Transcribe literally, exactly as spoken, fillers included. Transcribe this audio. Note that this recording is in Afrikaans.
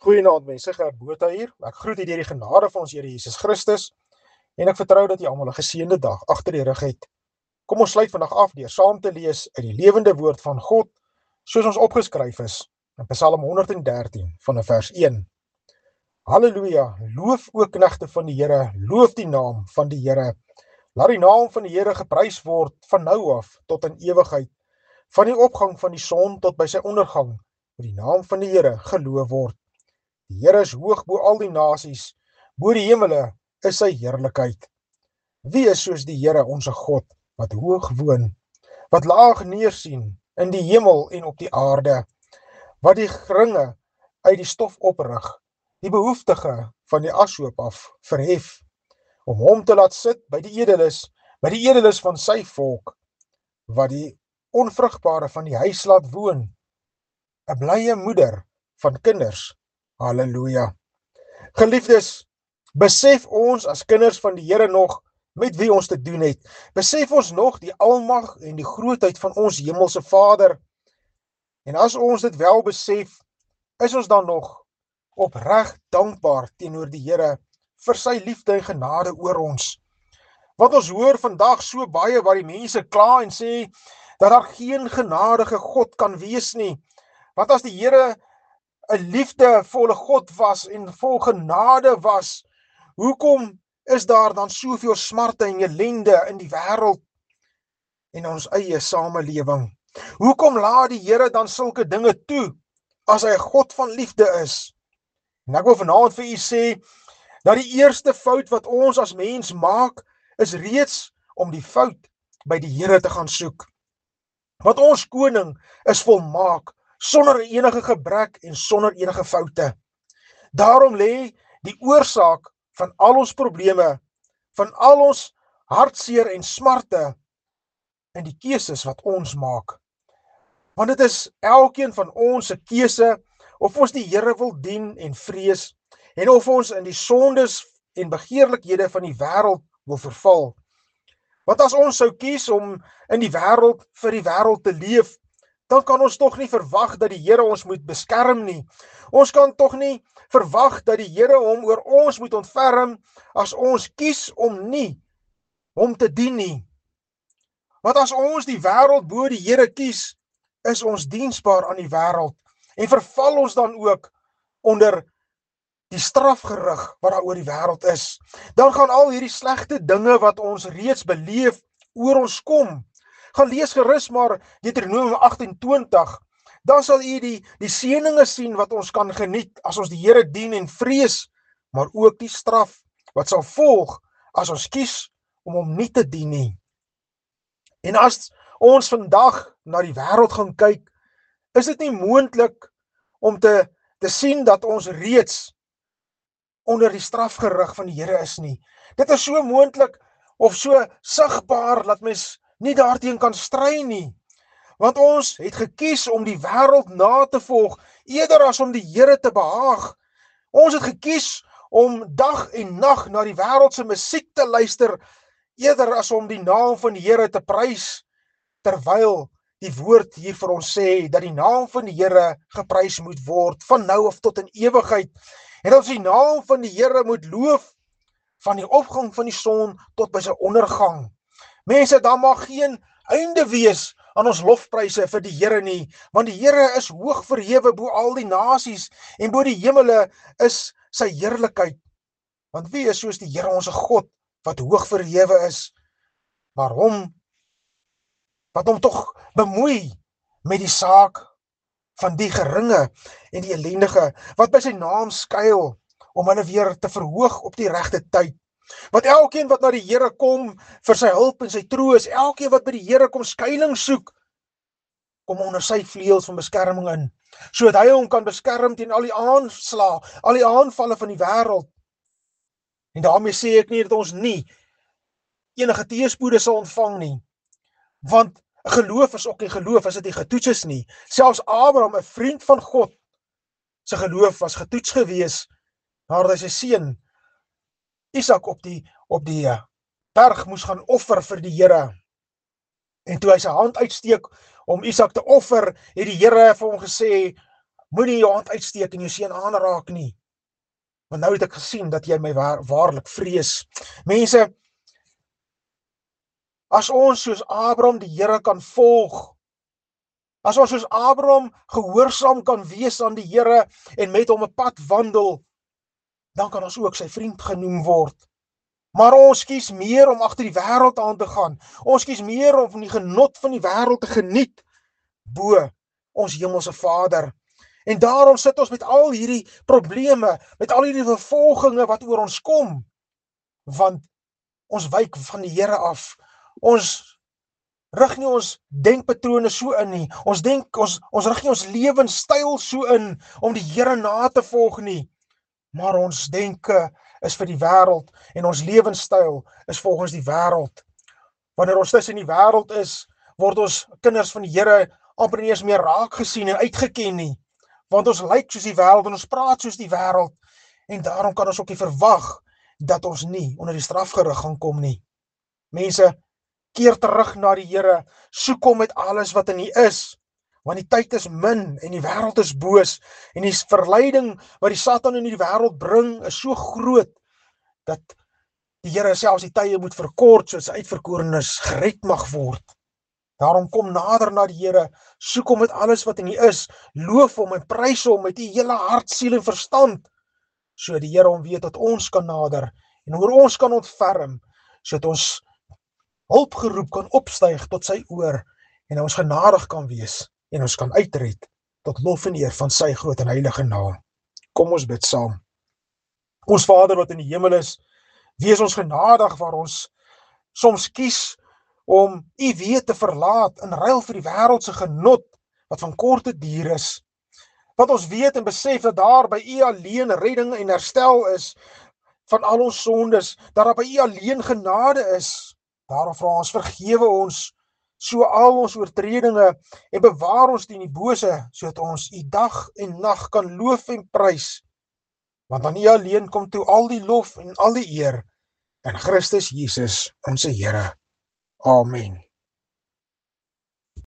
Goeienaand mense, Gert Botha hier. Ek groet u deur die genade van ons Here Jesus Christus en ek vertrou dat jy almal 'n geseënde dag agter die rug het. Kom ons sluit vandag af deur saam te lees uit die lewende woord van God, soos ons opgeskryf is in Psalm honderddertien van vers een. Halleluja, loof o knegte van die Here, loof die naam van die Here. Laat die naam van die Here geprys word van nou af tot in ewigheid. Van die opgang van die son tot by sy ondergang, moet die naam van die Here geloof word. Die Here is hoog bo al die nasies, bo die hemele is sy heerlikheid. Wie is soos die Here onse God, wat hoog woon, wat laag neersien in die hemel en op die aarde, wat die geringe uit die stof oprig, die behoeftige van die ashoop af verhef, om hom te laat sit by die edeles, by die edeles van sy volk, wat die onvrugbare van die huis laat woon, 'n blye moeder van kinders. Halleluja. Geliefdes, besef ons as kinders van die Here nog met wie ons te doen het. Besef ons nog die almag en die grootheid van ons hemelse Vader. En as ons dit wel besef, is ons dan nog opreg dankbaar teenoor die Here vir sy liefde en genade oor ons. Want ons hoor vandag so baie waar die mense kla en sê dat daar geen genadige God kan wees nie. Want as die Here 'n liefdevolle God was en vol genade was, hoekom is daar dan soveel smarte en ellende in die wêreld en ons eie samelewing? Hoekom laat die Here dan sulke dinge toe as hy 'n God van liefde is? En ek wil vanaand vir u sê dat die eerste fout wat ons as mens maak is reeds om die fout by die Here te gaan soek. Want ons koning is volmaak, sonder enige gebrek en sonder enige foute. Daarom lê die oorsaak van al ons probleme, van al ons hartseer en smarte in die keuses wat ons maak. Want dit is elkeen van ons se keuse of ons die Here wil dien en vrees en of ons in die sondes en begeerlikhede van die wêreld wil verval. Want as ons sou kies om in die wêreld vir die wêreld te leef, dan kan ons tog nie verwag dat die Here ons moet beskerm nie. Ons kan tog nie verwag dat die Here hom oor ons moet ontferm as ons kies om nie hom te dien nie. Want as ons die wêreld bo die Here kies, is ons diensbaar aan die wêreld en verval ons dan ook onder die strafgerig wat daar oor die wêreld is. Dan gaan al hierdie slegte dinge wat ons reeds beleef oor ons kom. Gaan lees gerus maar Deuteronomium agt-en-twintig, dan sal u die, die seëninge sien wat ons kan geniet as ons die Here dien en vrees, maar ook die straf wat sal volg as ons kies om hom nie te dien nie. En as ons vandag na die wêreld gaan kyk, is dit nie moontlik om te, te sien dat ons reeds onder die strafgerig van die Here is nie. Dit is so moontlik of so sigbaar dat mens nie daarteen kan stry nie. Want ons het gekies om die wêreld na te volg, eerder as om die Here te behaag. Ons het gekies om dag en nag na die wêreldse musiek te luister, eerder as om die naam van die Here te prys, terwyl die woord hier vir ons sê, dat die naam van die Here geprys moet word, van nou af tot in ewigheid, en ons die naam van die Here moet loof, van die opgang van die son tot by sy ondergang. Mense, daar mag geen einde wees aan ons lofpryse vir die Here nie, want die Here is hoog verhewe bo al die nasies, en bo die hemele is sy heerlikheid. Want wie is soos die Here onse God, wat hoog verhewe is, maar hom, wat hom tog bemoei met die saak van die geringe en die ellendige, wat by sy naam skuil, om hulle weer te verhoog op die regte tyd. Want elkeen wat na die Here kom vir sy hulp en sy troos, elkeen wat by die Here kom skuiling soek, kom onder sy vleuels van beskerming in, sodat hy hom kan beskerm teen al die aanslae, al die aanvalle van die wêreld. En daarmee sê ek nie dat ons nie enige teëspoede sal ontvang nie, want geloof is ook nie geloof as dit nie getoets is nie. Selfs Abraham, 'n vriend van God, sy geloof was getoets gewees, nadat hy sy seun Isak op die, op die berg moes gaan offer vir die Here. En toe hy sy hand uitsteek om Isak te offer, het die Here vir hom gesê, Moenie jou hand uitsteek en jou seun aanraak nie. Want nou het ek gesien dat jy my waar, waarlik vrees. Mense, as ons soos Abraham die Here kan volg, as ons soos Abraham gehoorsaam kan wees aan die Here en met hom 'n pad wandel, dan kan ons ook sy vriend genoem word. Maar ons kies meer om agter die wêreld aan te gaan. Ons kies meer om die genot van die wêreld te geniet bo ons hemelse Vader. En daarom sit ons met al hierdie probleme, met al hierdie vervolginge wat oor ons kom, want ons wyk van die Here af. Ons rig nie ons denkpatrone so in nie. Ons denk ons ons rig nie ons lewenstyl so in om die Here na te volg nie. Maar ons denke is vir die wêreld en ons lewenstyl is volgens die wêreld. Wanneer ons tussen die wêreld is, word ons kinders van die Here amper nie eens meer raak gesien en uitgeken nie. Want ons lyk soos die wêreld en ons praat soos die wêreld. En daarom kan ons ook nie verwag dat ons nie onder die strafgerig gaan kom nie. Mense, keer terug na die Here, soek hom met alles wat in u is, want die tyd is min en die wêreld is boos en die verleiding wat die Satan in die wêreld bring is so groot dat die Here selfs die tye moet verkort sodat sy uitverkorenes gered mag word. Daarom kom nader na die Here, soek hom met alles wat in u is, loof hom en prys hom met u hele hart, siel en verstand, sodat die Here hom weet dat ons kan nader en oor ons kan ontferm, sodat ons hulpgeroep kan opstyg tot sy oor en ons genadig kan wees en ons kan uitred tot lof en eer van sy groot en heilige naam. Kom ons bid saam. Ons Vader wat in die hemel is, wees ons genadig waar ons soms kies om u weë te verlaat in ruil vir die wêreldse genot wat van korte duur is. Wat ons weet en besef dat daar by u alleen redding en herstel is van al ons sondes, dat daar by u alleen genade is. Daarom vra ons, vergewe ons so al ons oortredinge en bewaar ons teen die bose, sodat ons u dag en nag kan loof en prys. Want aan u alleen kom toe al die lof en al die eer in Christus Jesus, ons Here. Amen.